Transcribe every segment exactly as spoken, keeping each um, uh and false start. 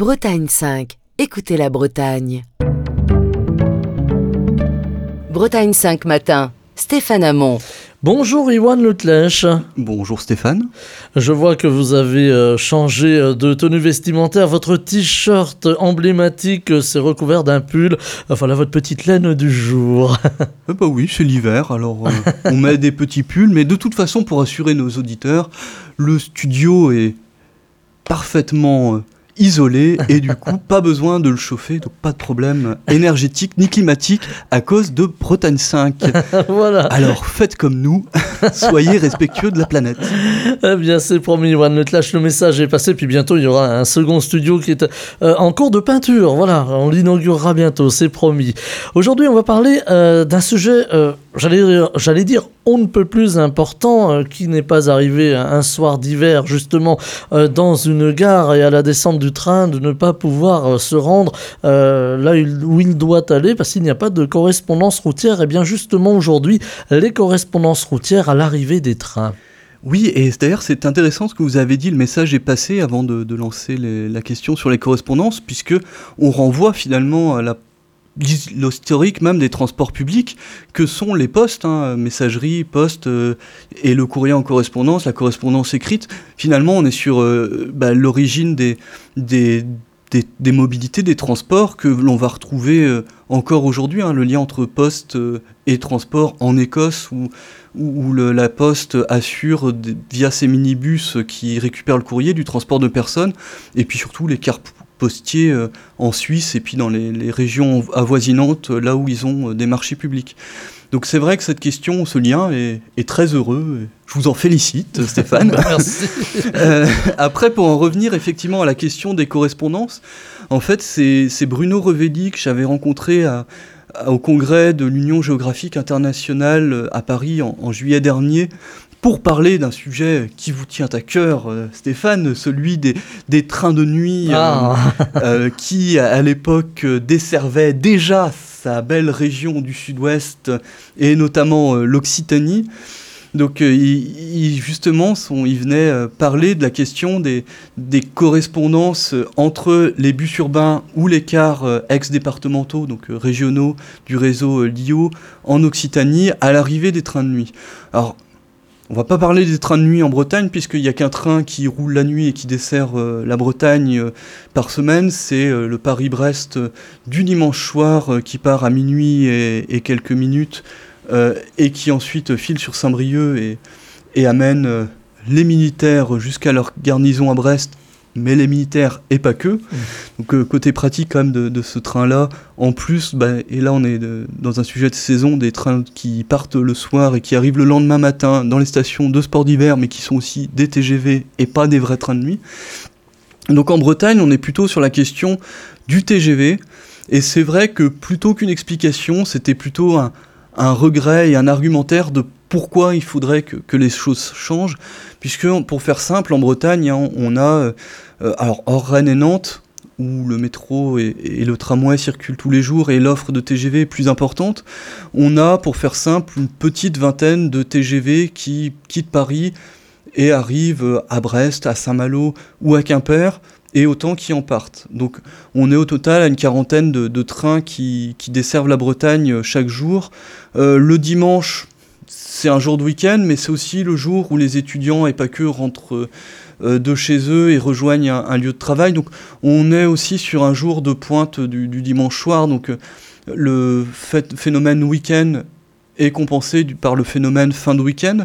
Bretagne cinq. Écoutez la Bretagne. Bretagne cinq matin. Stéphane Hamon. Bonjour Iwan Lutlèche. Bonjour Stéphane. Je vois que vous avez euh, changé de tenue vestimentaire. Votre t-shirt emblématique euh, s'est recouvert d'un pull. Enfin là, votre petite laine du jour. Euh, bah oui, c'est l'hiver, alors euh, on met des petits pulls. Mais de toute façon, pour assurer nos auditeurs, le studio est parfaitement euh, isolé et du coup, pas besoin de le chauffer. Donc pas de problème énergétique ni climatique à cause de Bretagne cinq. Voilà. Alors faites comme nous, soyez respectueux de la planète. Eh bien, c'est promis, Iwan Lutlèche, le message est passé. Puis bientôt, il y aura un second studio qui est euh, en cours de peinture. Voilà, on l'inaugurera bientôt, c'est promis. Aujourd'hui, on va parler euh, d'un sujet, euh, j'allais, j'allais dire, on ne peut plus important, euh, qui n'est pas arrivé un soir d'hiver, justement, euh, dans une gare et à la descente du train, de ne pas pouvoir euh, se rendre euh, là où il doit aller, parce qu'il n'y a pas de correspondance routière. Et bien, justement, aujourd'hui, les correspondances routières à l'arrivée des trains. Oui, et d'ailleurs c'est intéressant ce que vous avez dit, le message est passé avant de, de lancer les, la question sur les correspondances, puisque on renvoie finalement à la, l'historique même des transports publics, que sont les postes, hein, messagerie, poste euh, et le courrier en correspondance, la correspondance écrite. Finalement on est sur euh, bah, l'origine des, des, des, des mobilités, des transports que l'on va retrouver euh, encore aujourd'hui, hein, le lien entre poste euh, et transport en Écosse, où où le, la Poste assure d- via ses minibus qui récupèrent le courrier du transport de personnes, et puis surtout les cars postiers euh, en Suisse et puis dans les, les régions avoisinantes, là où ils ont euh, des marchés publics. Donc c'est vrai que cette question, ce lien est, est très heureux. Je vous en félicite, Stéphane. Merci. euh, après, pour en revenir effectivement à la question des correspondances, en fait, c'est, c'est Bruno Revelli que j'avais rencontré à au congrès de l'Union géographique internationale à Paris en, en juillet dernier, pour parler d'un sujet qui vous tient à cœur, euh, Stéphane, celui des, des trains de nuit, Ah. euh, euh, qui à l'époque desservaient déjà sa belle région du sud-ouest et notamment euh, l'Occitanie. Donc euh, il, il, justement, son, il venait euh, parler de la question des, des correspondances euh, entre les bus urbains ou les cars euh, ex-départementaux, donc euh, régionaux du réseau euh, L I O en Occitanie à l'arrivée des trains de nuit. Alors, on va pas parler des trains de nuit en Bretagne puisqu'il n'y a qu'un train qui roule la nuit et qui dessert euh, la Bretagne euh, par semaine, c'est euh, le Paris-Brest euh, du dimanche soir euh, qui part à minuit et, et quelques minutes. Euh, et qui ensuite file sur Saint-Brieuc et, et amène euh, les militaires jusqu'à leur garnison à Brest, mais les militaires et pas que. Mmh. Donc euh, côté pratique quand même de, de ce train-là, en plus, bah, et là on est de, dans un sujet de saison, des trains qui partent le soir et qui arrivent le lendemain matin dans les stations de sport d'hiver, mais qui sont aussi des T G V et pas des vrais trains de nuit. Donc en Bretagne, on est plutôt sur la question du T G V, et c'est vrai que plutôt qu'une explication, c'était plutôt un un regret et un argumentaire de pourquoi il faudrait que, que les choses changent, puisque pour faire simple, en Bretagne, hein, on a, euh, alors hors Rennes et Nantes, où le métro et, et le tramway circulent tous les jours et l'offre de T G V est plus importante, on a, pour faire simple, une petite vingtaine de T G V qui quittent Paris et arrivent à Brest, à Saint-Malo ou à Quimper, et autant qui en partent. Donc on est au total à une quarantaine de, de trains qui, qui desservent la Bretagne chaque jour. Euh, le dimanche, c'est un jour de week-end, mais c'est aussi le jour où les étudiants et pas que rentrent euh, de chez eux et rejoignent un, un lieu de travail. Donc on est aussi sur un jour de pointe du, du dimanche soir. Donc euh, le fait, phénomène week-end est compensé du, par le phénomène fin de week-end.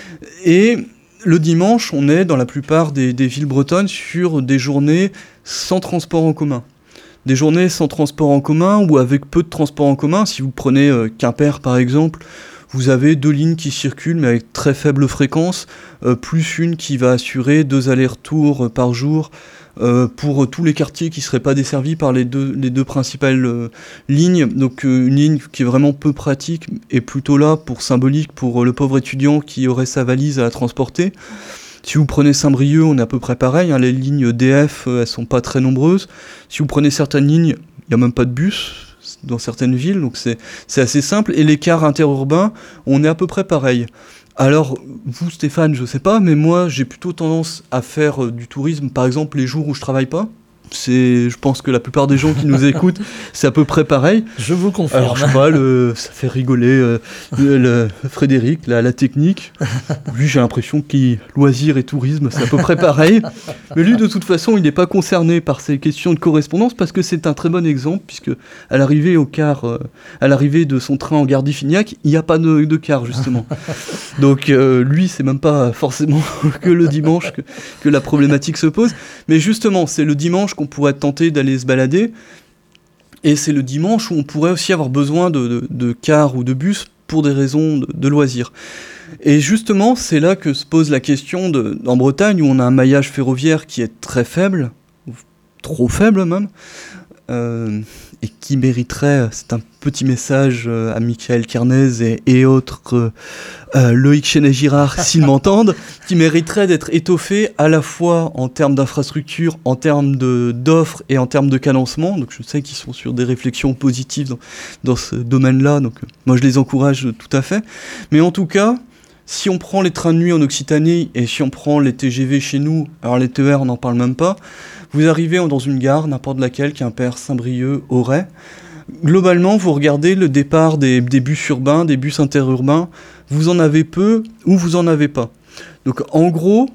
Et le dimanche, on est dans la plupart des, des villes bretonnes sur des journées sans transport en commun. Des journées sans transport en commun ou avec peu de transport en commun. Si vous prenez euh, Quimper par exemple, vous avez deux lignes qui circulent mais avec très faible fréquence, euh, plus une qui va assurer deux allers-retours euh, par jour euh, pour euh, tous les quartiers qui ne seraient pas desservis par les deux, les deux principales euh, lignes. Donc euh, une ligne qui est vraiment peu pratique et plutôt là pour symbolique pour euh, le pauvre étudiant qui aurait sa valise à la transporter. Si vous prenez Saint-Brieuc, on est à peu près pareil, hein, les lignes D F, euh, elles sont pas très nombreuses. Si vous prenez certaines lignes, il n'y a même pas de bus dans certaines villes, donc c'est, c'est assez simple. Et les cars interurbains, on est à peu près pareil. Alors, vous Stéphane, je sais pas, mais moi j'ai plutôt tendance à faire euh, du tourisme, par exemple, les jours où je travaille pas. c'est, je pense que la plupart des gens qui nous écoutent, c'est à peu près pareil. Je vous confirme. Alors, je sais pas, le, ça fait rigoler euh, le, le Frédéric, la, la technique. Lui, j'ai l'impression qu'il loisirs et tourisme, c'est à peu près pareil. Mais lui, de toute façon, il n'est pas concerné par ces questions de correspondance parce que c'est un très bon exemple, puisque à l'arrivée au car, euh, à l'arrivée de son train en gare d'Iffignac, il n'y a pas de, de car, justement. Donc, euh, lui, c'est même pas forcément que le dimanche que, que la problématique se pose. Mais justement, c'est le dimanche qu'on pourrait tenter d'aller se balader. Et c'est le dimanche où on pourrait aussi avoir besoin de, de, de cars ou de bus pour des raisons de, de loisirs. Et justement, c'est là que se pose la question de, en Bretagne, où on a un maillage ferroviaire qui est très faible, trop faible même, euh, et qui mériterait, c'est un petit message euh, à Michael Kernez et, et autres, euh, euh, Loïc Chenet-Girard, s'ils m'entendent, qui mériterait d'être étoffé à la fois en termes d'infrastructure, en termes de, d'offres et en termes de cadencement. Donc je sais qu'ils sont sur des réflexions positives dans, dans ce domaine-là, donc euh, moi je les encourage tout à fait. Mais en tout cas, si on prend les trains de nuit en Occitanie et si on prend les T G V chez nous, alors les T E R on n'en parle même pas, vous arrivez dans une gare, n'importe laquelle, Quimper, Saint-Brieuc, Auray. Globalement, vous regardez le départ des, des bus urbains, des bus interurbains, vous en avez peu ou vous en avez pas. Donc en gros,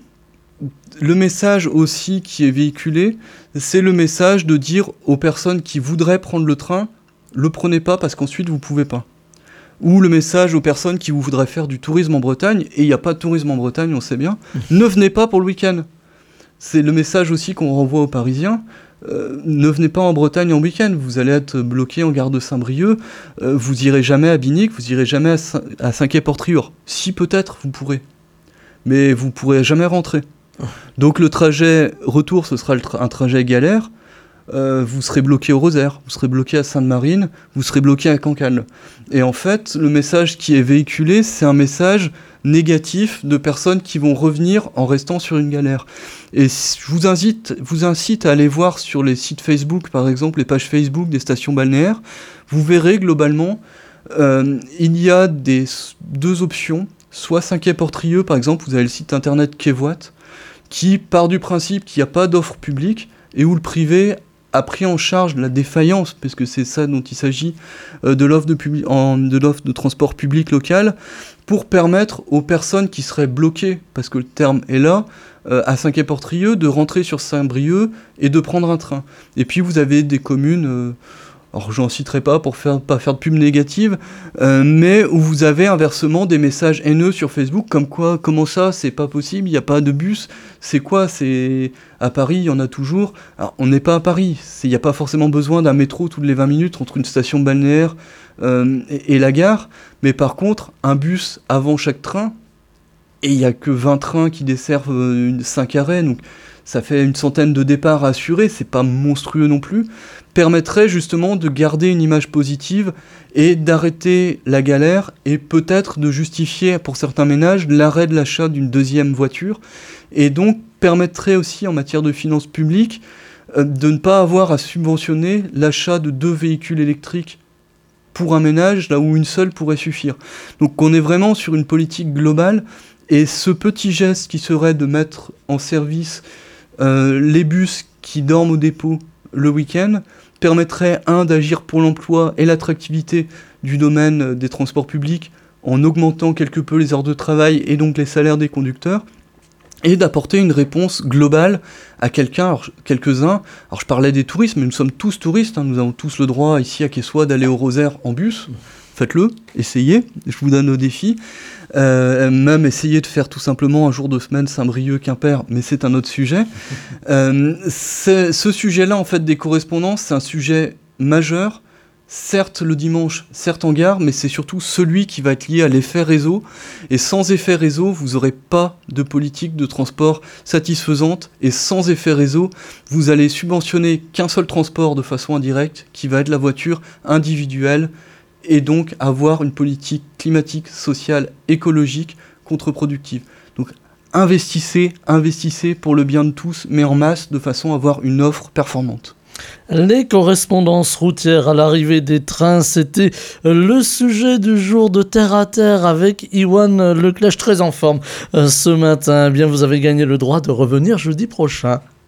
le message aussi qui est véhiculé, c'est le message de dire aux personnes qui voudraient prendre le train, le prenez pas parce qu'ensuite vous pouvez pas. Ou le message aux personnes qui voudraient faire du tourisme en Bretagne, et il n'y a pas de tourisme en Bretagne, on sait bien, ne venez pas pour le week-end. C'est le message aussi qu'on renvoie aux Parisiens. Euh, ne venez pas en Bretagne en week-end, vous allez être bloqué en gare de Saint-Brieuc, euh, vous irez jamais à Binic, vous irez jamais à, Saint- à Saint-Quay-Portriure. Si peut-être, vous pourrez. Mais vous pourrez jamais rentrer. Donc le trajet retour, ce sera le tra- un trajet galère. Euh, vous serez bloqué au Rosaire, vous serez bloqué à Sainte-Marine, vous serez bloqué à Cancale. Et en fait, le message qui est véhiculé, c'est un message négatif de personnes qui vont revenir en restant sur une galère. Et je vous incite, vous incite à aller voir sur les sites Facebook, par exemple, les pages Facebook des stations balnéaires. Vous verrez globalement, euh, il y a des, deux options. Soit Saint-Quay-Portrieux, par exemple, vous avez le site internet Quayvoite, qui part du principe qu'il n'y a pas d'offre publique et où le privé a pris en charge la défaillance, parce que c'est ça dont il s'agit, euh, de l'offre de, publi- en, de l'offre de transport public local, pour permettre aux personnes qui seraient bloquées, parce que le terme est là, euh, à Saint-Quay-Portrieux, de rentrer sur Saint-Brieuc et de prendre un train. Et puis vous avez des communes, euh, alors j'en citerai pas pour faire, pas faire de pub négative, euh, mais où vous avez inversement des messages haineux sur Facebook, comme quoi, comment ça, c'est pas possible, il n'y a pas de bus, c'est quoi, c'est... À Paris, il y en a toujours. Alors, on n'est pas à Paris, il n'y a pas forcément besoin d'un métro toutes les vingt minutes entre une station balnéaire euh, et, et la gare, mais par contre, un bus avant chaque train, et il n'y a que vingt trains qui desservent euh, cinq arrêts, donc ça fait une centaine de départs à assurer, c'est pas monstrueux non plus, permettrait justement de garder une image positive et d'arrêter la galère et peut-être de justifier pour certains ménages l'arrêt de l'achat d'une deuxième voiture, et donc permettrait aussi en matière de finances publiques euh, de ne pas avoir à subventionner l'achat de deux véhicules électriques pour un ménage là où une seule pourrait suffire. Donc on est vraiment sur une politique globale, et ce petit geste qui serait de mettre en service euh, les bus qui dorment au dépôt le week-end permettrait, un, d'agir pour l'emploi et l'attractivité du domaine des transports publics en augmentant quelque peu les heures de travail et donc les salaires des conducteurs, et d'apporter une réponse globale à quelqu'un, alors, quelques-uns. Alors je parlais des touristes, mais nous sommes tous touristes, hein, nous avons tous le droit ici à Quessoy d'aller au Rosaire en bus. Faites-le, essayez, je vous donne au défi. Euh, même essayez de faire tout simplement un jour de semaine Saint-Brieuc-Quimper, mais c'est un autre sujet. Euh, c'est, ce sujet-là, en fait, des correspondances, c'est un sujet majeur. Certes le dimanche, certes en gare, mais c'est surtout celui qui va être lié à l'effet réseau. Et sans effet réseau, vous n'aurez pas de politique de transport satisfaisante. Et sans effet réseau, vous allez subventionner qu'un seul transport de façon indirecte, qui va être la voiture individuelle, et donc avoir une politique climatique, sociale, écologique, contre-productive. Donc investissez, investissez pour le bien de tous, mais en masse, de façon à avoir une offre performante. Les correspondances routières à l'arrivée des trains, c'était le sujet du jour de Terre à Terre avec Iwan Leclèche, très en forme ce matin. Eh bien, vous avez gagné le droit de revenir jeudi prochain.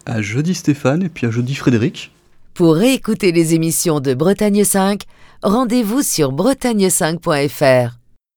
À jeudi Stéphane et puis à jeudi Frédéric. Pour réécouter les émissions de Bretagne cinq, rendez-vous sur bretagne cinq point f r.